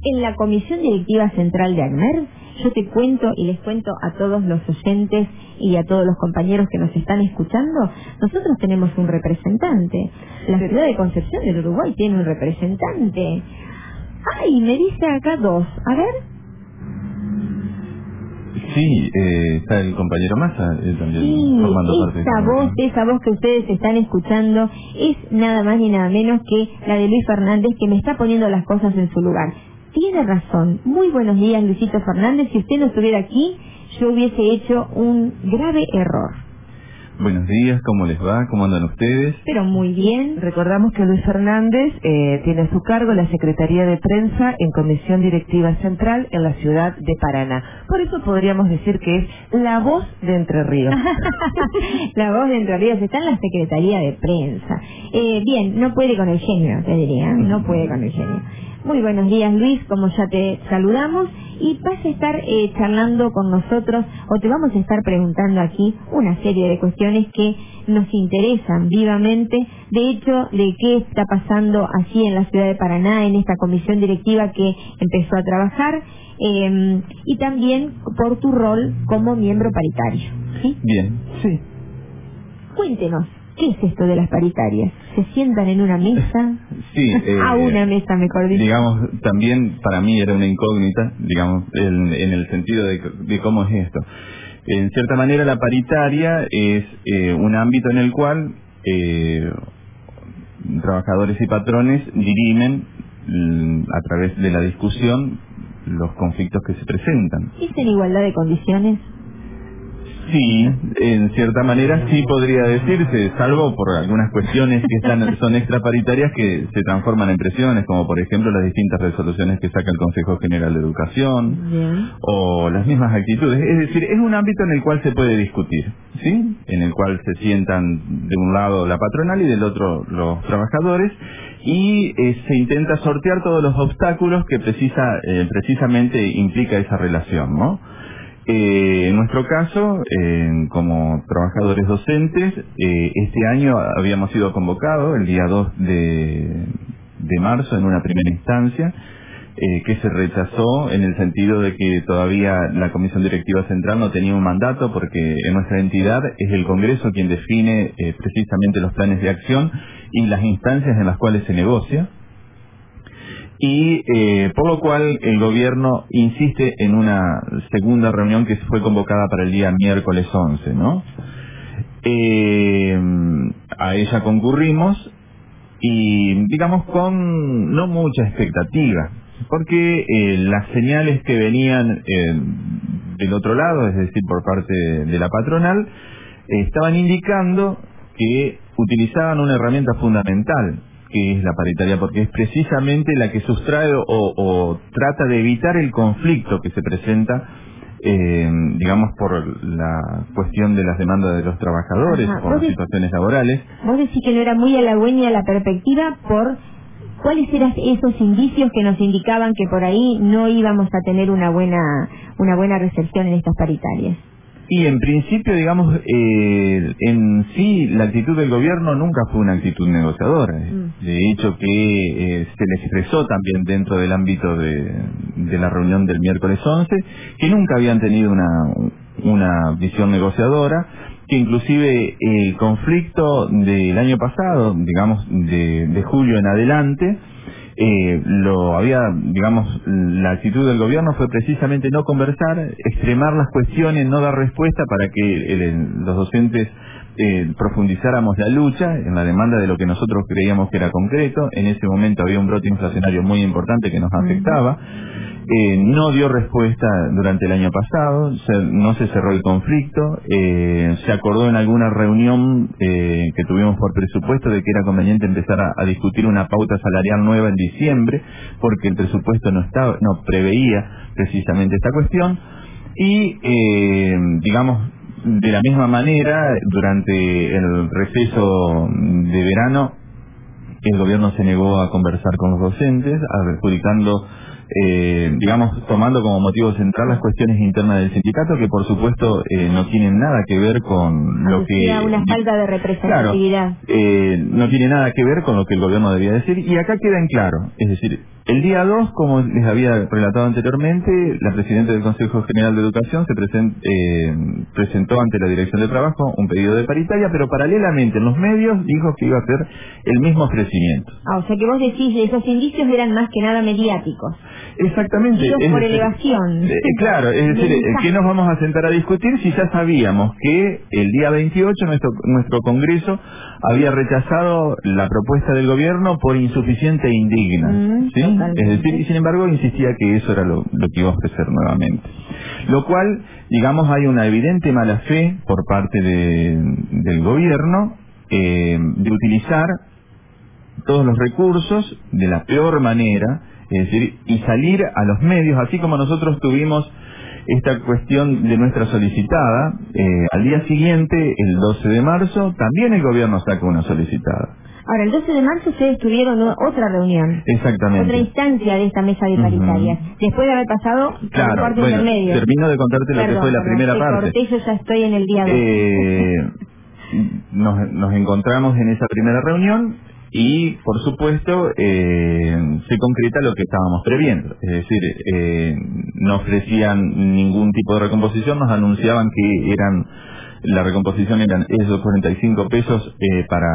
En la Comisión Directiva Central de ACMER, yo te cuento y les cuento a todos los oyentes y a todos los compañeros que nos están escuchando, nosotros tenemos un representante. La ciudad de Concepción del Uruguay tiene un representante. Ay, me dice acá dos. A ver. Sí, está el compañero Massa también formando parte de esa voz que ustedes están escuchando es nada más ni nada menos que la de Luis Fernández, que me está poniendo las cosas en su lugar. Tiene razón. Muy buenos días, Luisito Fernández. Si usted no estuviera aquí, yo hubiese hecho un grave error. Buenos días, ¿cómo les va? ¿Cómo andan ustedes? Pero muy bien. Recordamos que Luis Fernández tiene a su cargo la Secretaría de Prensa en Comisión Directiva Central en la ciudad de Paraná. Por eso podríamos decir que es la voz de Entre Ríos. La voz de Entre Ríos está en la Secretaría de Prensa. Bien, no puede con el genio, te diría. No puede con el genio. Muy buenos días, Luis, como ya te saludamos, y vas a estar charlando con nosotros, o te vamos a estar preguntando aquí una serie de cuestiones que nos interesan vivamente, de hecho, de qué está pasando allí en la ciudad de Paraná, en esta comisión directiva que empezó a trabajar, y también por tu rol como miembro paritario. ¿Sí? Bien, sí. Cuéntenos. ¿Qué es esto de las paritarias? ¿Se sientan en una mesa? Sí. A una mesa, mejor dicho. Digamos, también para mí era una incógnita, digamos, en el sentido de cómo es esto. En cierta manera, la paritaria es un ámbito en el cual trabajadores y patrones dirimen a través de la discusión los conflictos que se presentan. ¿Es en igualdad de condiciones? Sí, en cierta manera sí podría decirse, salvo por algunas cuestiones que son extraparitarias que se transforman en presiones, como por ejemplo las distintas resoluciones que saca el Consejo General de Educación. Bien. O las mismas actitudes. Es decir, es un ámbito en el cual se puede discutir, ¿sí? En el cual se sientan de un lado la patronal y del otro los trabajadores, y se intenta sortear todos los obstáculos que precisamente implica esa relación, ¿no? En nuestro caso, como trabajadores docentes, este año habíamos sido convocados el día 2 de marzo en una primera instancia, que se rechazó en el sentido de que todavía la Comisión Directiva Central no tenía un mandato, porque en nuestra entidad es el Congreso quien define precisamente los planes de acción y las instancias en las cuales se negocia. Y por lo cual el gobierno insiste en una segunda reunión que fue convocada para el día miércoles 11, ¿no? A ella concurrimos y, digamos, con no mucha expectativa, porque las señales que venían del otro lado, es decir, por parte de la patronal, estaban indicando que utilizaban una herramienta fundamental, que es la paritaria, porque es precisamente la que sustrae o trata de evitar el conflicto que se presenta, digamos, por la cuestión de las demandas de los trabajadores. Ajá. Por las situaciones laborales. Vos decís que no era muy halagüeña la perspectiva por cuáles eran esos indicios que nos indicaban que por ahí no íbamos a tener una buena recepción en estas paritarias. Y en principio, digamos, en sí la actitud del gobierno nunca fue una actitud negociadora. De hecho, que se le expresó también dentro del ámbito de la reunión del miércoles 11, que nunca habían tenido una visión negociadora, que inclusive el conflicto del año pasado, digamos, de julio en adelante, digamos, la actitud del gobierno fue precisamente no conversar, extremar las cuestiones, no dar respuesta para que los docentes profundizáramos la lucha en la demanda de lo que nosotros creíamos que era concreto. En ese momento había un brote inflacionario muy importante que nos afectaba. No dio respuesta durante el año pasado, no se cerró el conflicto, se acordó en alguna reunión que tuvimos por presupuesto de que era conveniente empezar a discutir una pauta salarial nueva en diciembre, porque el presupuesto no preveía precisamente esta cuestión, y digamos, de la misma manera, durante el receso de verano, el gobierno se negó a conversar con los docentes, adjudicando, digamos, tomando como motivo central las cuestiones internas del sindicato, que por supuesto no tienen nada que ver con lo que... una falta de representatividad. Claro, no tiene nada que ver con lo que el gobierno debía decir, y acá queda en claro, es decir, El día 2, como les había relatado anteriormente, la presidenta del Consejo General de Educación se presentó ante la Dirección de Trabajo un pedido de paritaria, pero paralelamente en los medios dijo que iba a hacer el mismo ofrecimiento. O sea que vos decís, esos indicios eran más que nada mediáticos. Exactamente. Dios por elevación. Claro, es decir, ¿qué nos vamos a sentar a discutir si ya sabíamos que el día 28 nuestro Congreso había rechazado la propuesta del gobierno por insuficiente e indigna? ¿Sí? Es decir, y sin embargo insistía que eso era lo que iba a ofrecer nuevamente. Lo cual, digamos, hay una evidente mala fe por parte del gobierno de utilizar todos los recursos de la peor manera, es decir, y salir a los medios, así como nosotros tuvimos esta cuestión de nuestra solicitada, al día siguiente, el 12 de marzo, también el gobierno sacó una solicitada. Ahora, el 12 de marzo ustedes tuvieron otra reunión. Exactamente. Otra instancia de esta mesa de paritarias. Después de haber pasado por el cuarto intermedio. Termino de contarte lo que fue la primera parte. Corté, yo ya estoy en el día 2. Nos encontramos en esa primera reunión y, por supuesto, se concreta lo que estábamos previendo. Es decir, no ofrecían ningún tipo de recomposición, nos anunciaban que la recomposición eran esos 45 pesos para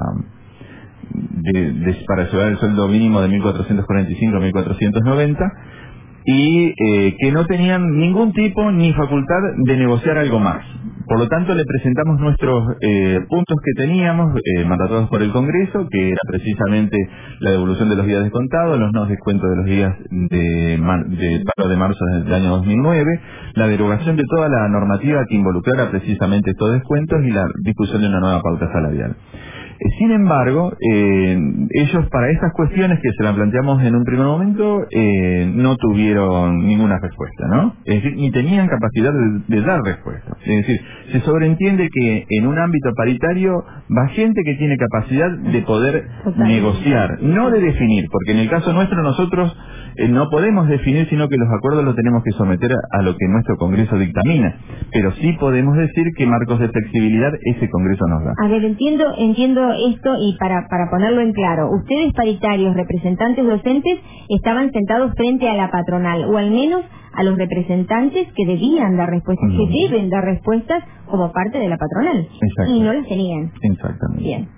llevar el sueldo mínimo de 1.445 a 1.490 y que no tenían ningún tipo ni facultad de negociar algo más. Por lo tanto, le presentamos nuestros puntos que teníamos mandatados por el Congreso, que era precisamente la devolución de los días descontados, los no descuentos de los días de paro de marzo del año 2009, la derogación de toda la normativa que involucrara precisamente estos descuentos y la discusión de una nueva pauta salarial. Sin embargo, ellos para estas cuestiones que se las planteamos en un primer momento no tuvieron ninguna respuesta, ¿no? Es decir, ni tenían capacidad de dar respuesta. Es decir, se sobreentiende que en un ámbito paritario va gente que tiene capacidad de poder negociar, no de definir, porque en el caso nuestro nosotros no podemos definir, sino que los acuerdos los tenemos que someter a lo que nuestro Congreso dictamina, pero sí podemos decir que marcos de flexibilidad ese Congreso nos da. A ver, entiendo esto y para ponerlo en claro, ustedes paritarios, representantes docentes, estaban sentados frente a la patronal, o al menos a los representantes que debían dar respuestas, que deben dar respuestas como parte de la patronal. Exacto. Y no las tenían. Exactamente. Bien.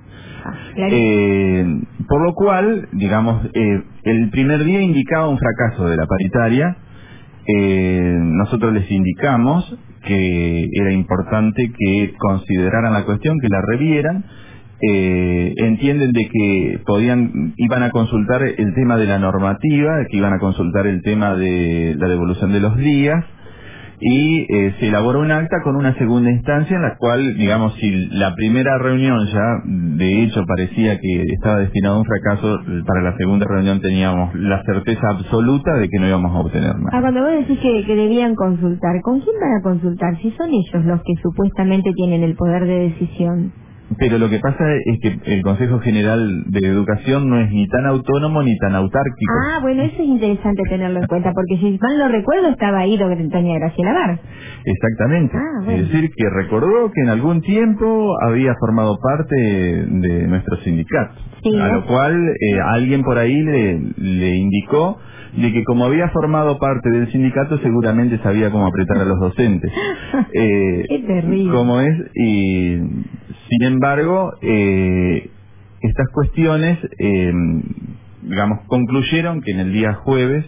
Por lo cual, digamos, el primer día indicaba un fracaso de la paritaria. Nosotros les indicamos que era importante que consideraran la cuestión, que la revieran. Entienden de que iban a consultar el tema de la normativa, que iban a consultar el tema de la devolución de los días, y se elaboró un acta con una segunda instancia en la cual, digamos, si la primera reunión ya de hecho parecía que estaba destinado a un fracaso, para la segunda reunión teníamos la certeza absoluta de que no íbamos a obtener nada. Cuando vos decís que debían consultar, ¿con quién van a consultar? Si son ellos los que supuestamente tienen el poder de decisión. Pero lo que pasa es que el Consejo General de Educación no es ni tan autónomo ni tan autárquico. Bueno, eso es interesante tenerlo en cuenta, porque si mal lo recuerdo estaba ahí doña Graciela Bar. Exactamente. Bueno. Es decir, que recordó que en algún tiempo había formado parte de nuestro sindicato. Sí, a lo cual alguien por ahí le indicó de que como había formado parte del sindicato seguramente sabía cómo apretar a los docentes. Qué terrible. Como es, y sin embargo, estas cuestiones, digamos, concluyeron que en el día jueves,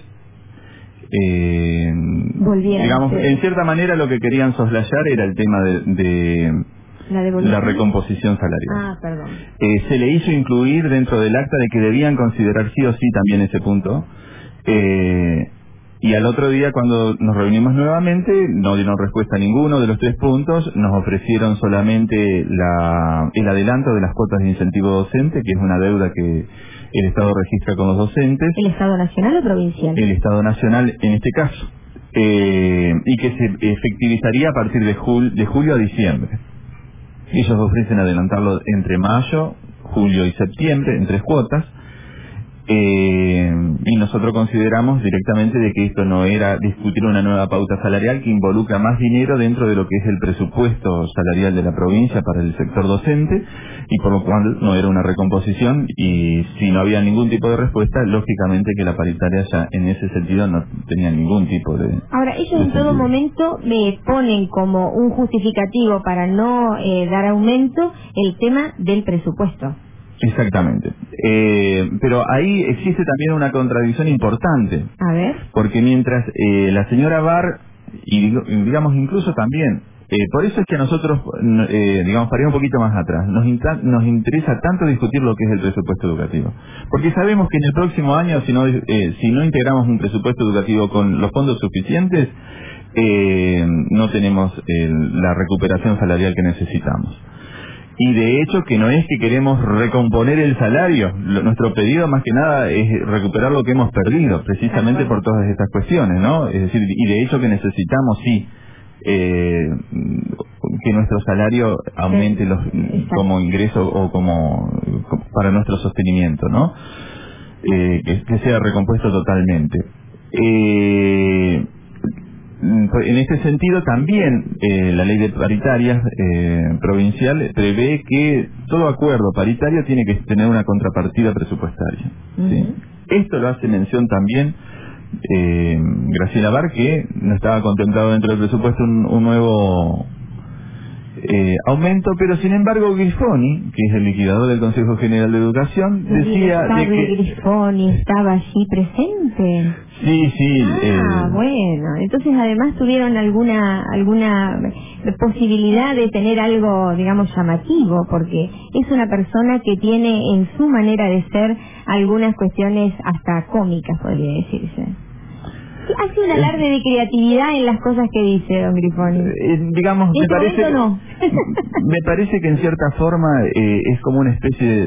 digamos, en cierta manera lo que querían soslayar era el tema de la recomposición salarial. Perdón. Se le hizo incluir dentro del acta de que debían considerar sí o sí también ese punto. Y al otro día, cuando nos reunimos nuevamente, no dieron respuesta a ninguno de los 3 puntos. Nos ofrecieron solamente el adelanto de las cuotas de incentivo docente, que es una deuda que el Estado registra con los docentes. ¿El Estado nacional o provincial? El Estado nacional en este caso. Y que se efectivizaría a partir de julio a diciembre. Ellos ofrecen adelantarlo entre mayo, julio y septiembre, en 3 cuotas. Y nosotros consideramos directamente de que esto no era discutir una nueva pauta salarial que involucra más dinero dentro de lo que es el presupuesto salarial de la provincia para el sector docente, y por lo cual no era una recomposición, y si no había ningún tipo de respuesta, lógicamente que la paritaria ya en ese sentido no tenía ningún tipo de... Ahora, ellos en todo momento me ponen como un justificativo para no dar aumento el tema del presupuesto. Exactamente. Pero ahí existe también una contradicción importante. A ver. Porque mientras la señora Barr, y digamos incluso también, por eso es que a nosotros, digamos, para ir un poquito más atrás, nos interesa tanto discutir lo que es el presupuesto educativo. Porque sabemos que en el próximo año, si no integramos un presupuesto educativo con los fondos suficientes, no tenemos la recuperación salarial que necesitamos. Y de hecho que no es que queremos recomponer el salario, nuestro pedido más que nada es recuperar lo que hemos perdido, precisamente por todas estas cuestiones, ¿no? Es decir, y de hecho que necesitamos, sí, que nuestro salario aumente como ingreso o como para nuestro sostenimiento, ¿no? Que sea recompuesto totalmente. En este sentido también la ley de paritarias provincial prevé que todo acuerdo paritario tiene que tener una contrapartida presupuestaria. ¿Sí? Esto lo hace mención también Graciela Barr, que no estaba contemplado dentro del presupuesto un nuevo aumento, pero sin embargo Grifoni, que es el liquidador del Consejo General de Educación, decía de que Grifoni estaba allí presente. Sí. Bueno, entonces además tuvieron alguna posibilidad de tener algo, digamos, llamativo, porque es una persona que tiene en su manera de ser algunas cuestiones hasta cómicas, podría decirse. Hace un alarde de creatividad en las cosas que dice don Grifoni. Digamos, no. Me parece que en cierta forma es como una especie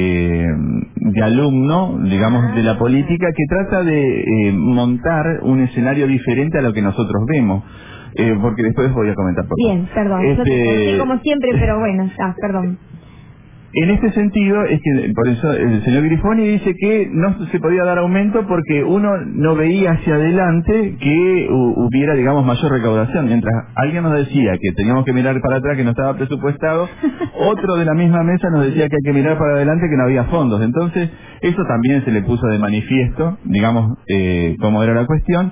de alumno, digamos, de la política, que trata de montar un escenario diferente a lo que nosotros vemos. Porque después voy a comentar por Bien, perdón, yo te como siempre, pero bueno, perdón. En este sentido, es que por eso el señor Grifoni dice que no se podía dar aumento porque uno no veía hacia adelante que hubiera, digamos, mayor recaudación. Mientras alguien nos decía que teníamos que mirar para atrás, que no estaba presupuestado, otro de la misma mesa nos decía que hay que mirar para adelante, que no había fondos. Entonces, eso también se le puso de manifiesto, digamos, cómo era la cuestión.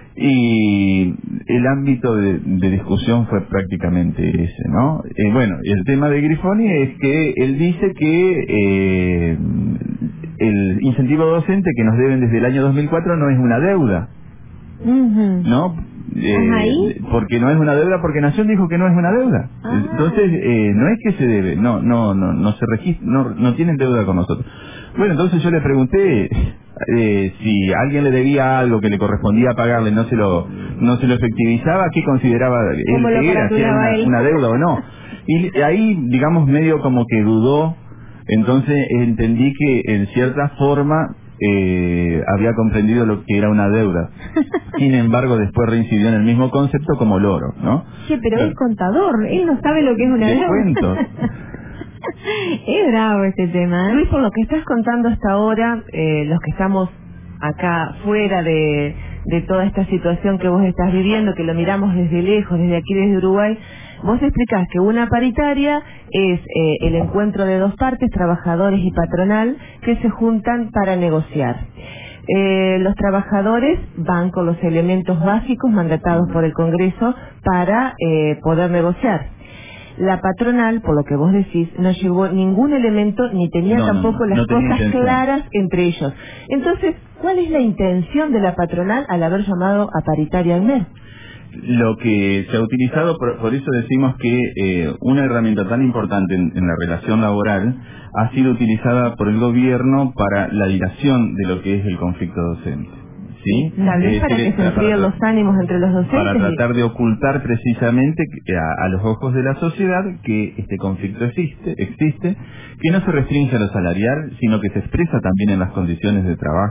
Y el ámbito de discusión fue prácticamente ese, ¿no? Bueno, el tema de Grifoni es que él dice que el incentivo docente que nos deben desde el año 2004 no es una deuda, ¿no? Porque no es una deuda, porque Nación dijo que no es una deuda. Entonces, no es que se debe, no se registra, no tienen deuda con nosotros. Bueno, entonces yo le pregunté si alguien le debía algo que le correspondía pagarle, no se lo efectivizaba, ¿qué consideraba él que era? Si era una deuda o no. Y ahí, digamos, medio como que dudó. Entonces entendí que en cierta forma había comprendido lo que era una deuda. Sin embargo, después reincidió en el mismo concepto como loro, ¿no? Sí, pero él es contador, él no sabe lo que es una deuda. Cuento. Es bravo este tema. Luis, por lo que estás contando hasta ahora, los que estamos acá fuera de toda esta situación que vos estás viviendo, que lo miramos desde lejos, desde aquí, desde Uruguay, vos explicás que una paritaria es el encuentro de dos partes, trabajadores y patronal, que se juntan para negociar. Los trabajadores van con los elementos básicos mandatados por el Congreso para poder negociar. La patronal, por lo que vos decís, no llevó ningún elemento ni tenía tampoco las cosas claras entre ellos. Entonces, ¿cuál es la intención de la patronal al haber llamado a paritaria al mes? Lo que se ha utilizado, por eso decimos que una herramienta tan importante en la relación laboral ha sido utilizada por el gobierno para la dilación de lo que es el conflicto docente. ¿Sí? Tal vez para que se enfríen los ánimos entre los docentes. Para tratar de ocultar precisamente a los ojos de la sociedad que este conflicto existe, que no se restringe a lo salarial, sino que se expresa también en las condiciones de trabajo,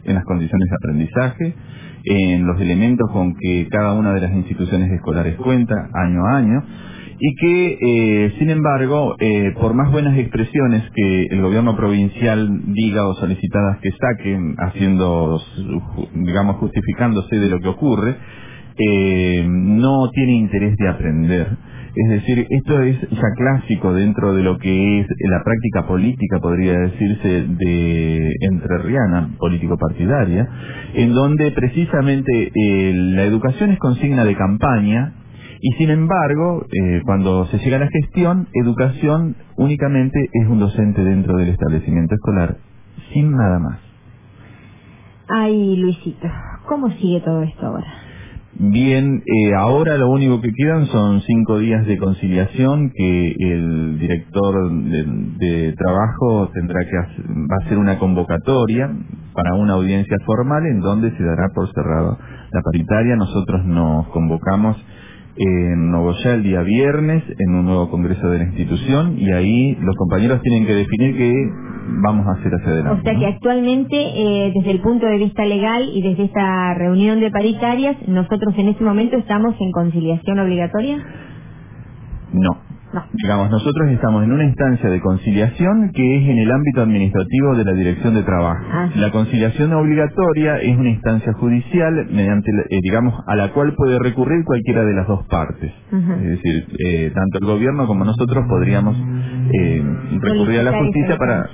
en las condiciones de aprendizaje, en los elementos con que cada una de las instituciones escolares cuenta año a año, y que, sin embargo, por más buenas expresiones que el gobierno provincial diga o solicitadas que saquen, justificándose de lo que ocurre, no tiene interés de aprender. Es decir, esto es ya clásico dentro de lo que es la práctica política, podría decirse, de entrerriana, político-partidaria, en donde precisamente la educación es consigna de campaña, y sin embargo, cuando se llega a la gestión, educación únicamente es un docente dentro del establecimiento escolar, sin nada más. Ay, Luisito, ¿cómo sigue todo esto ahora? Bien, ahora lo único que quedan son 5 días de conciliación que el director de trabajo va a hacer una convocatoria para una audiencia formal en donde se dará por cerrado la paritaria. Nosotros nos convocamos en Nogoyá el día viernes en un nuevo congreso de la institución, y ahí los compañeros tienen que definir qué vamos a hacer hacia adelante. O sea que actualmente, desde el punto de vista legal y desde esta reunión de paritarias, nosotros en este momento estamos en conciliación obligatoria. No. Digamos, nosotros estamos en una instancia de conciliación que es en el ámbito administrativo de la Dirección de Trabajo. La conciliación obligatoria es una instancia judicial mediante, a la cual puede recurrir cualquiera de las dos partes. Es decir, tanto el gobierno como nosotros podríamos recurrir a la justicia para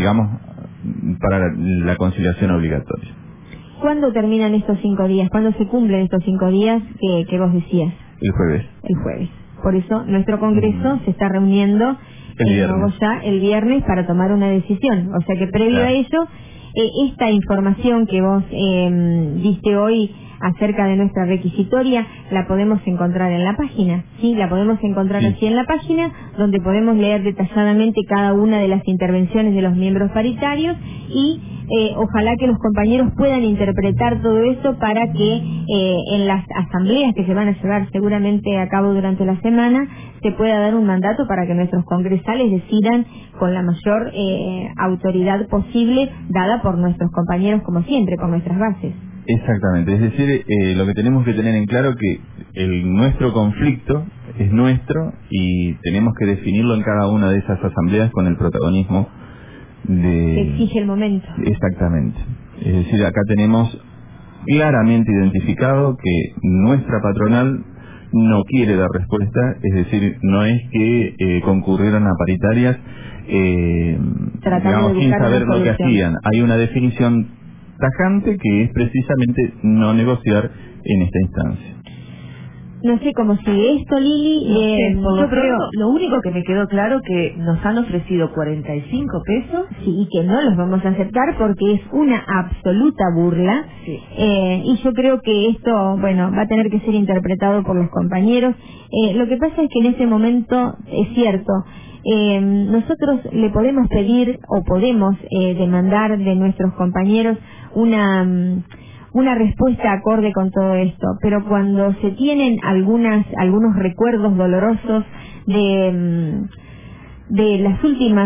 la conciliación obligatoria. ¿Cuándo terminan estos 5 días? ¿Cuándo se cumplen estos 5 días que vos decías? El jueves. El jueves. Por eso nuestro congreso se está reuniendo en Nogoyá el viernes para tomar una decisión. O sea que previo a ello, esta información que vos diste hoy acerca de nuestra requisitoria la podemos encontrar en la página. Sí, la podemos encontrar así en la página, donde podemos leer detalladamente cada una de las intervenciones de los miembros paritarios, y ojalá que los compañeros puedan interpretar todo esto para que en las asambleas que se van a llevar seguramente a cabo durante la semana se pueda dar un mandato para que nuestros congresales decidan con la mayor autoridad posible, dada por nuestros compañeros, como siempre, con nuestras bases. Exactamente, es decir, lo que tenemos que tener en claro que nuestro conflicto es nuestro y tenemos que definirlo en cada una de esas asambleas con el protagonismo que exige el momento. Exactamente. Es decir, acá tenemos claramente identificado que nuestra patronal no quiere dar respuesta, es decir, no es que concurrieron a paritarias sin saber lo que hacían. Hay una definición tajante que es precisamente no negociar en esta instancia. No sé cómo sigue esto, Lili. Yo creo, lo único que me quedó claro que nos han ofrecido 45 pesos. Sí, y que no los vamos a aceptar porque es una absoluta burla. Sí. Y yo creo que esto, bueno, va a tener que ser interpretado por los compañeros. Lo que pasa es que en este momento, es cierto, nosotros le podemos pedir o podemos demandar de nuestros compañeros una respuesta acorde con todo esto, pero cuando se tienen algunos recuerdos dolorosos de los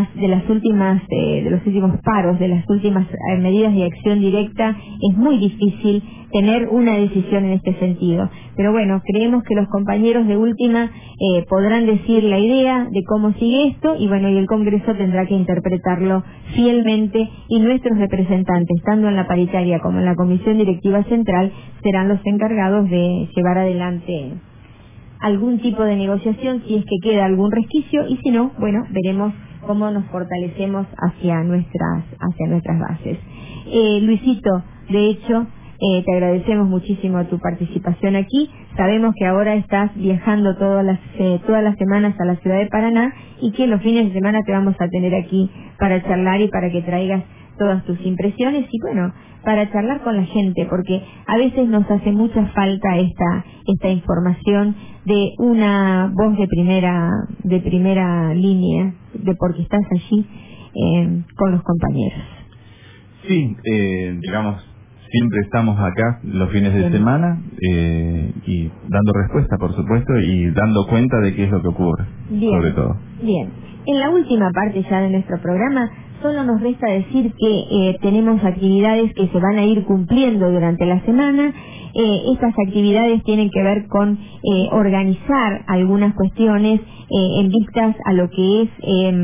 últimos paros, de las últimas medidas de acción directa, es muy difícil tener una decisión en este sentido. Pero bueno, creemos que los compañeros de última podrán decir la idea de cómo sigue esto, y bueno, y el Congreso tendrá que interpretarlo fielmente, y nuestros representantes, tanto en la paritaria como en la Comisión Directiva Central, serán los encargados de llevar adelante algún tipo de negociación si es que queda algún resquicio, y si no, bueno, veremos cómo nos fortalecemos hacia nuestras bases. Luisito, de hecho, te agradecemos muchísimo tu participación aquí. Sabemos que ahora estás viajando todas las semanas a la ciudad de Paraná, y que los fines de semana te vamos a tener aquí para charlar y para que traigas todas tus impresiones y bueno, para charlar con la gente, porque a veces nos hace mucha falta esta información de una voz de primera línea, de porque estás allí con los compañeros. Sí, siempre estamos acá los fines de semana y dando respuesta, por supuesto, y dando cuenta de qué es lo que ocurre, sobre todo. Bien. En la última parte ya de nuestro programa Solo nos resta decir que tenemos actividades que se van a ir cumpliendo durante la semana. Estas actividades tienen que ver con organizar algunas cuestiones en vistas a lo que es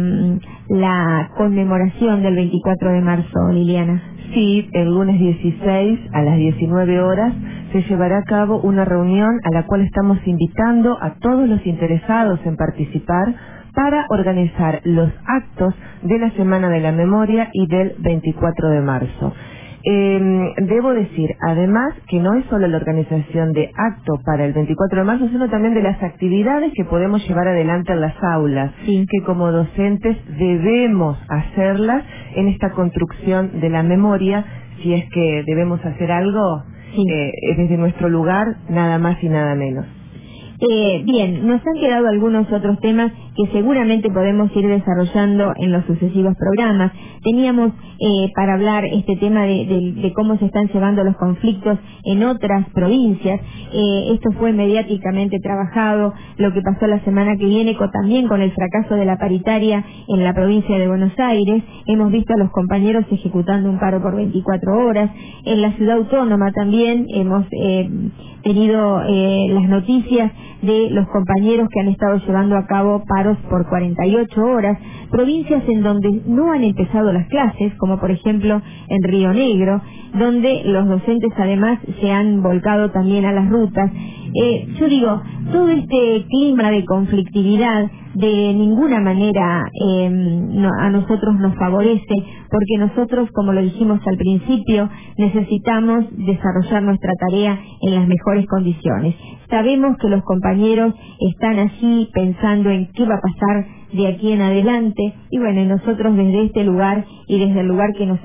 la conmemoración del 24 de marzo, Liliana. Sí, el lunes 16 a las 19 horas se llevará a cabo una reunión a la cual estamos invitando a todos los interesados en participar para organizar los actos de la Semana de la Memoria y del 24 de marzo. Debo decir, además, que no es solo la organización de acto para el 24 de marzo, sino también de las actividades que podemos llevar adelante en las aulas, Sí. que como docentes debemos hacerlas en esta construcción de la memoria. Si es que debemos hacer algo, Sí. desde nuestro lugar, nada más y nada menos. Bien, nos han quedado algunos otros temas que seguramente podemos ir desarrollando en los sucesivos programas. Teníamos para hablar este tema de cómo se están llevando los conflictos en otras provincias. Esto fue mediáticamente trabajado, lo que pasó la semana que viene también con el fracaso de la paritaria en la provincia de Buenos Aires. Hemos visto a los compañeros ejecutando un paro por 24 horas. En la ciudad autónoma también hemos tenido las noticias de los compañeros que han estado llevando a cabo paros por 48 horas, provincias en donde no han empezado las clases, como por ejemplo en Río Negro, donde los docentes además se han volcado también a las rutas. Yo digo, todo este clima de conflictividad de ninguna manera a nosotros nos favorece, porque nosotros, como lo dijimos al principio, necesitamos desarrollar nuestra tarea en las mejores condiciones. Sabemos que los compañeros están allí pensando en qué va a pasar de aquí en adelante, y bueno, y nosotros desde este lugar y desde el lugar que nos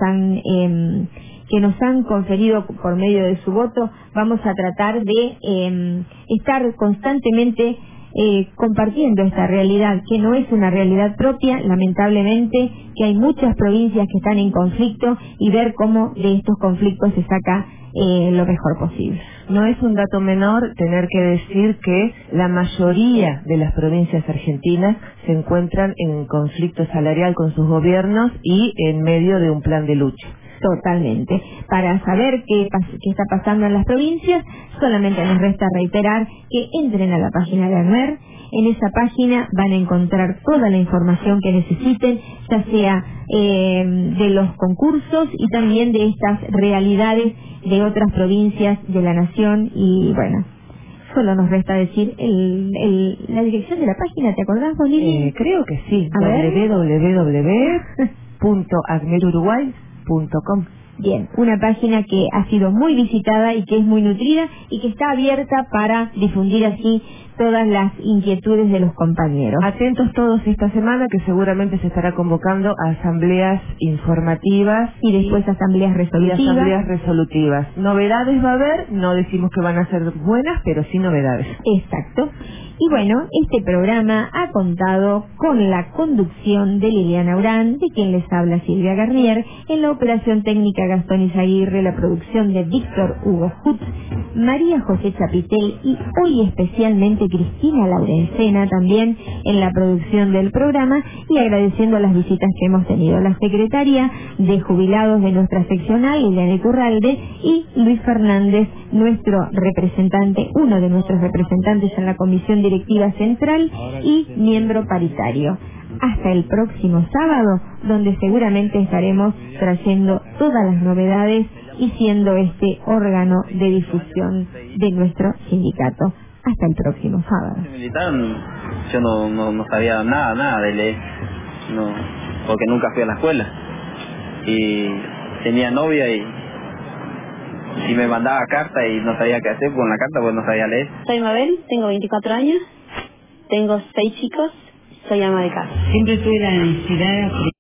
han conferido por medio de su voto, vamos a tratar de estar constantemente compartiendo esta realidad, que no es una realidad propia, lamentablemente, que hay muchas provincias que están en conflicto, y ver cómo de estos conflictos se saca lo mejor posible. No es un dato menor tener que decir que la mayoría de las provincias argentinas se encuentran en conflicto salarial con sus gobiernos y en medio de un plan de lucha. Totalmente. Para saber qué está pasando en las provincias, solamente nos resta reiterar que entren a la página de ANMER. En esa página van a encontrar toda la información que necesiten, ya sea de los concursos y también de estas realidades de otras provincias de la nación. Y bueno, solo nos resta decir la dirección de la página. ¿Te acordás, Bolivia? Creo que sí. www.agmeruruguay.com. Bien, una página que ha sido muy visitada y que es muy nutrida y que está abierta para difundir así todas las inquietudes de los compañeros. Atentos todos esta semana, que seguramente se estará convocando a asambleas informativas y después asambleas resolutivas. Novedades va a haber, no decimos que van a ser buenas, pero sí novedades. Exacto. Y bueno, este programa ha contado con la conducción de Liliana Urán, de quien les habla Silvia Garnier, en la operación técnica Gastón Izaguirre, la producción de Víctor Hugo Hutz, María José Chapitel y hoy especialmente Cristina Laurencena también en la producción del programa, y agradeciendo las visitas que hemos tenido. La secretaria de jubilados de nuestra seccional, Liliana Iturralde, y Luis Fernández, nuestro representante, uno de nuestros representantes en la Comisión Directiva Central y miembro paritario. Hasta el próximo sábado, donde seguramente estaremos trayendo todas las novedades y siendo este órgano de difusión de nuestro sindicato. Hasta el próximo sábado. Militar, yo no sabía nada de ley, no, porque nunca fui a la escuela y tenía novia y me mandaba carta y no sabía qué hacer con la carta porque no sabía leer. Soy Mabel, tengo 24 años, tengo 6 chicos, soy ama de casa. Siempre tuve la necesidad de